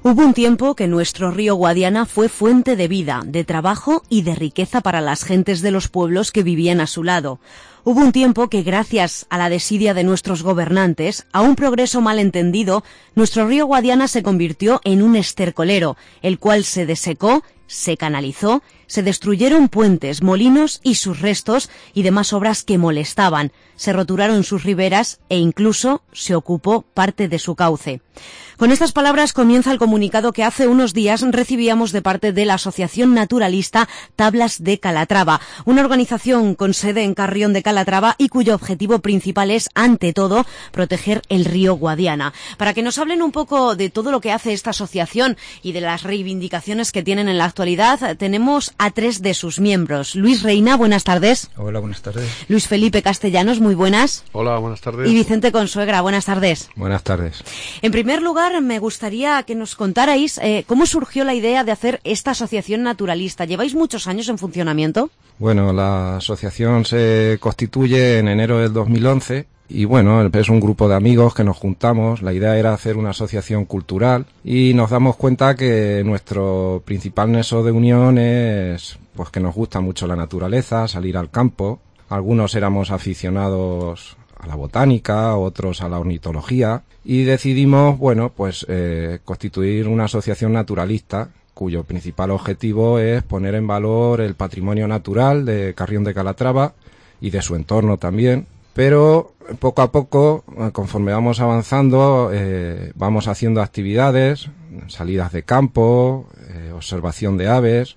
Hubo un tiempo que nuestro río Guadiana fue fuente de vida, de trabajo y de riqueza para las gentes de los pueblos que vivían a su lado. Hubo un tiempo que, gracias a la desidia de nuestros gobernantes, a un progreso malentendido, nuestro río Guadiana se convirtió en un estercolero, el cual se desecó, se canalizó, se destruyeron puentes, molinos y sus restos y demás obras que molestaban, se roturaron sus riberas e incluso se ocupó parte de su cauce. Con estas palabras comienza el comunicado que hace unos días recibíamos de parte de la Asociación Naturalista Tablas de Calatrava, una organización con sede en Carrión de Calatrava y cuyo objetivo principal es, ante todo, proteger el río Guadiana. Para que nos hablen un poco de todo lo que hace esta asociación y de las reivindicaciones que tienen en la actualidad, tenemos a tres de sus miembros. Luis Reina, buenas tardes. Hola, buenas tardes. Luis Felipe Castellanos, muy buenas. Hola, buenas tardes. Y Vicente Consuegra, buenas tardes. Buenas tardes. En primer lugar, me gustaría que nos contarais cómo surgió la idea de hacer esta asociación naturalista. ¿Lleváis muchos años en funcionamiento? Bueno, la asociación se constituye en enero del 2011 y bueno, es un grupo de amigos que nos juntamos. La idea era hacer una asociación cultural y nos damos cuenta que nuestro principal nexo de unión es pues que nos gusta mucho la naturaleza, salir al campo. Algunos éramos aficionados a la botánica, otros a la ornitología y decidimos, bueno, pues constituir una asociación naturalista cuyo principal objetivo es poner en valor el patrimonio natural de Carrión de Calatrava y de su entorno también. Pero poco a poco, conforme vamos avanzando, vamos haciendo actividades, salidas de campo, observación de aves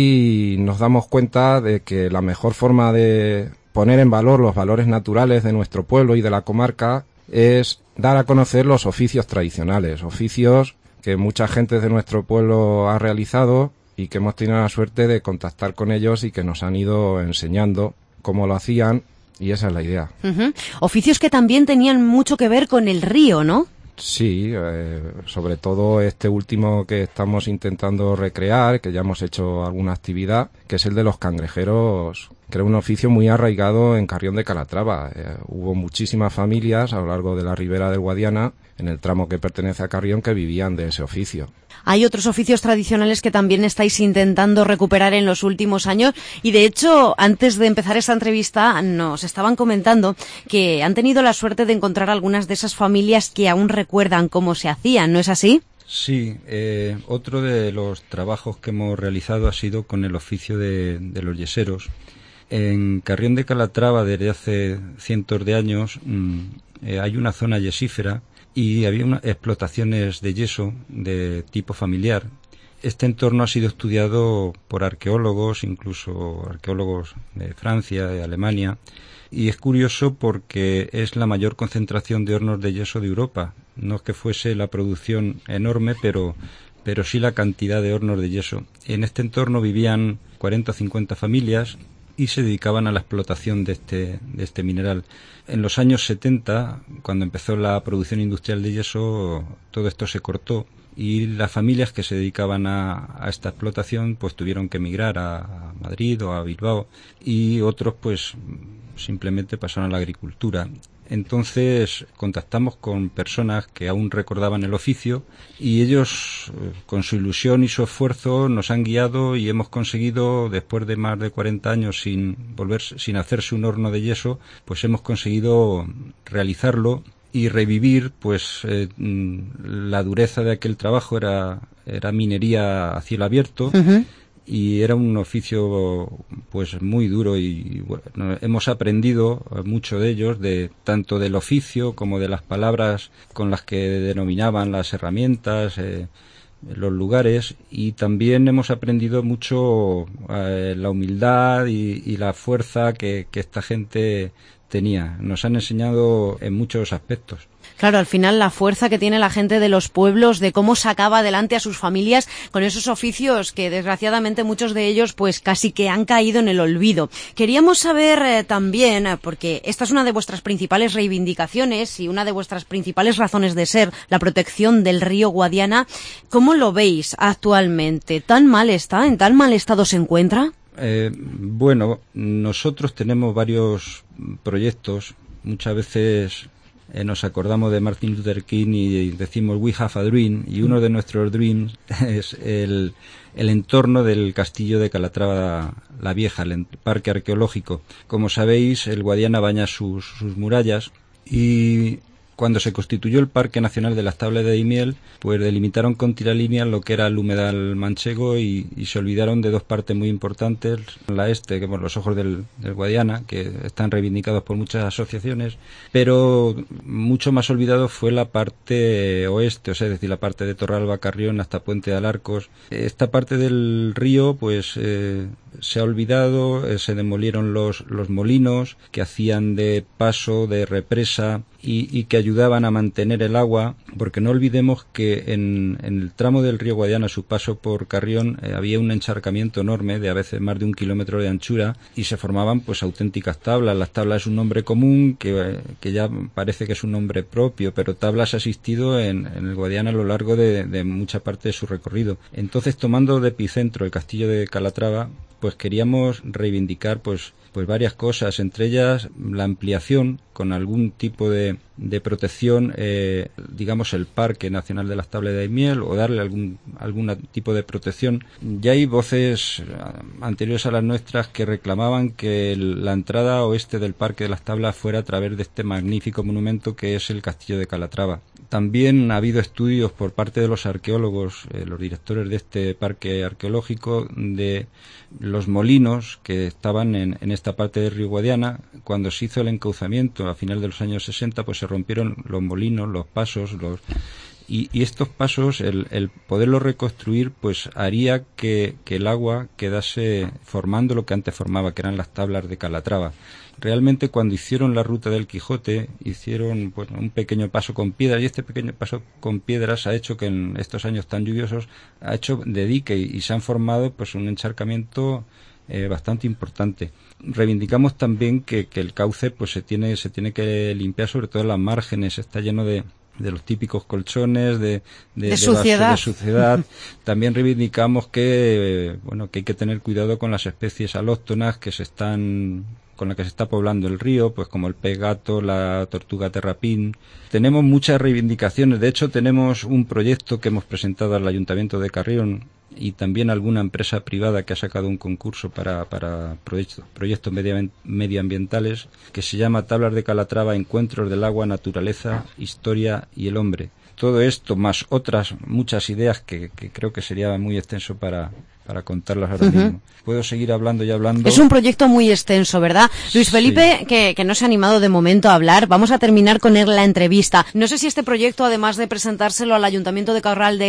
y nos damos cuenta de que la mejor forma de poner en valor los valores naturales de nuestro pueblo y de la comarca es dar a conocer los oficios tradicionales, oficios que mucha gente de nuestro pueblo ha realizado y que hemos tenido la suerte de contactar con ellos y que nos han ido enseñando cómo lo hacían. Y esa es la idea. Oficios que también tenían mucho que ver con el río, ¿no? Sí, sobre todo este último que estamos intentando recrear, que ya hemos hecho alguna actividad, que es el de los cangrejeros, que era un oficio muy arraigado en Carrión de Calatrava. Hubo muchísimas familias a lo largo de la ribera del Guadiana, en el tramo que pertenece a Carrión, que vivían de ese oficio. Hay otros oficios tradicionales que también estáis intentando recuperar en los últimos años y, de hecho, antes de empezar esta entrevista nos estaban comentando que han tenido la suerte de encontrar algunas de esas familias que aún recuerdan cómo se hacían, ¿no es así? Sí, otro de los trabajos que hemos realizado ha sido con el oficio de los yeseros. En Carrión de Calatrava, desde hace cientos de años, hay una zona yesífera y había unas explotaciones de yeso de tipo familiar. Este entorno ha sido estudiado por arqueólogos, incluso arqueólogos de Francia, de Alemania, y es curioso porque es la mayor concentración de hornos de yeso de Europa. No es que fuese la producción enorme, pero sí la cantidad de hornos de yeso. En este entorno vivían 40 o 50 familias y se dedicaban a la explotación de este mineral. En los años 70, cuando empezó la producción industrial de yeso, todo esto se cortó y las familias que se dedicaban a esta explotación pues tuvieron que emigrar a Madrid o a Bilbao y otros pues simplemente pasaron a la agricultura. Entonces contactamos con personas que aún recordaban el oficio y ellos, con su ilusión y su esfuerzo, nos han guiado y hemos conseguido, después de más de 40 años sin hacerse un horno de yeso, pues hemos conseguido realizarlo y revivir pues la dureza de aquel trabajo. Era minería a cielo abierto. Uh-huh. Y era un oficio pues muy duro y bueno, hemos aprendido mucho de ellos, tanto del oficio como de las palabras con las que denominaban las herramientas, los lugares, y también hemos aprendido mucho la humildad y la fuerza que esta gente tenía. Nos han enseñado en muchos aspectos. Claro, al final la fuerza que tiene la gente de los pueblos, de cómo sacaba adelante a sus familias con esos oficios que desgraciadamente muchos de ellos pues casi que han caído en el olvido. Queríamos saber también, porque esta es una de vuestras principales reivindicaciones y una de vuestras principales razones de ser, la protección del río Guadiana, ¿cómo lo veis actualmente? ¿Tan mal está? ¿En tan mal estado se encuentra? Bueno, nosotros tenemos varios proyectos. Muchas veces nos acordamos de Martin Luther King y decimos "We have a dream", y uno de nuestros dreams es el entorno del castillo de Calatrava la Vieja, el parque arqueológico. Como sabéis, el Guadiana baña sus murallas, y cuando se constituyó el Parque Nacional de las Tablas de Daimiel, pues delimitaron con tiralíneas lo que era el humedal manchego y se olvidaron de dos partes muy importantes. La este, que por los ojos del Guadiana, que están reivindicados por muchas asociaciones, pero mucho más olvidado fue la parte oeste, o sea, es decir, la parte de Torralba, Carrión hasta Puente de Alarcos. Esta parte del río, pues se ha olvidado, se demolieron los molinos que hacían de paso, de represa, y que ayudaban a mantener el agua, porque no olvidemos que en el tramo del río Guadiana, a su paso por Carrión, había un encharcamiento enorme de a veces más de 1 kilómetro de anchura, y se formaban pues auténticas tablas. Las tablas es un nombre común que ya parece que es un nombre propio, pero tablas ha existido en el Guadiana a lo largo de mucha parte de su recorrido. Entonces, tomando de epicentro el castillo de Calatrava, pues queríamos reivindicar pues varias cosas, entre ellas la ampliación con algún tipo de protección, digamos el Parque Nacional de las Tablas de Daimiel, o darle algún tipo de protección. Ya hay voces anteriores a las nuestras que reclamaban que la entrada oeste del Parque de las Tablas fuera a través de este magnífico monumento que es el Castillo de Calatrava. También ha habido estudios por parte de los arqueólogos, los directores de este parque arqueológico, de los molinos que estaban en esta parte del río Guadiana. Cuando se hizo el encauzamiento a final de los años 60, pues se rompieron los molinos, los pasos, y estos pasos, el poderlos reconstruir, pues haría que el agua quedase formando lo que antes formaba, que eran las tablas de Calatrava. Realmente, cuando hicieron la ruta del Quijote, hicieron un pequeño paso con piedras, y este pequeño paso con piedras ha hecho que en estos años tan lluviosos ha hecho de dique, y se han formado pues un encharcamiento bastante importante. Reivindicamos también que el cauce pues se tiene que limpiar, sobre todo en las márgenes. Está lleno de los típicos colchones, de suciedad. De suciedad. También reivindicamos que hay que tener cuidado con las especies alóctonas con la que se está poblando el río, pues como el pez gato, la tortuga terrapín. Tenemos muchas reivindicaciones. De hecho, tenemos un proyecto que hemos presentado al Ayuntamiento de Carrión, y también alguna empresa privada que ha sacado un concurso para proyectos medioambientales, que se llama Tablas de Calatrava, Encuentros del Agua, Naturaleza, Historia y el Hombre. Todo esto, más otras muchas ideas que creo que sería muy extenso para contarlas ahora mismo. Puedo seguir hablando y hablando. Es un proyecto muy extenso, ¿verdad? Luis Felipe, sí, que no se ha animado de momento a hablar. Vamos a terminar con él la entrevista. No sé si este proyecto, además de presentárselo al Ayuntamiento de Carrión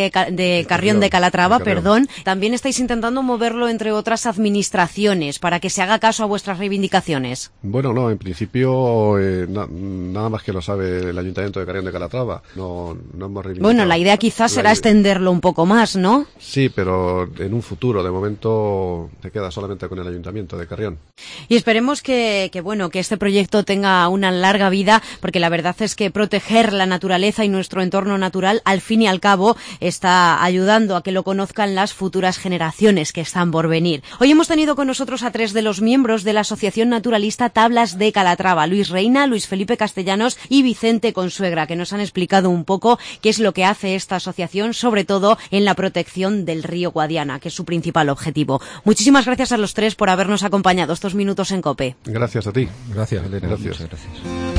de Calatrava, también estáis intentando moverlo entre otras administraciones para que se haga caso a vuestras reivindicaciones. Bueno, no, en principio nada más que lo sabe el Ayuntamiento de Carrión de Calatrava. No hemos reivindicado. Bueno, la idea quizás será extenderlo un poco más, ¿no? Sí, pero en un futuro. De momento se queda solamente con el Ayuntamiento de Carrión. Y esperemos que este proyecto tenga una larga vida, porque la verdad es que proteger la naturaleza y nuestro entorno natural, al fin y al cabo, está ayudando a que lo conozcan las futuras generaciones que están por venir. Hoy hemos tenido con nosotros a 3 de los miembros de la Asociación Naturalista Tablas de Calatrava: Luis Reina, Luis Felipe Castellanos y Vicente Consuegra, que nos han explicado un poco qué es lo que hace esta asociación, sobre todo en la protección del río Guadiana, que es su principal objetivo. Muchísimas gracias a los 3 por habernos acompañado estos minutos en COPE. Gracias a ti. Gracias, Elena. Gracias. Muchas gracias.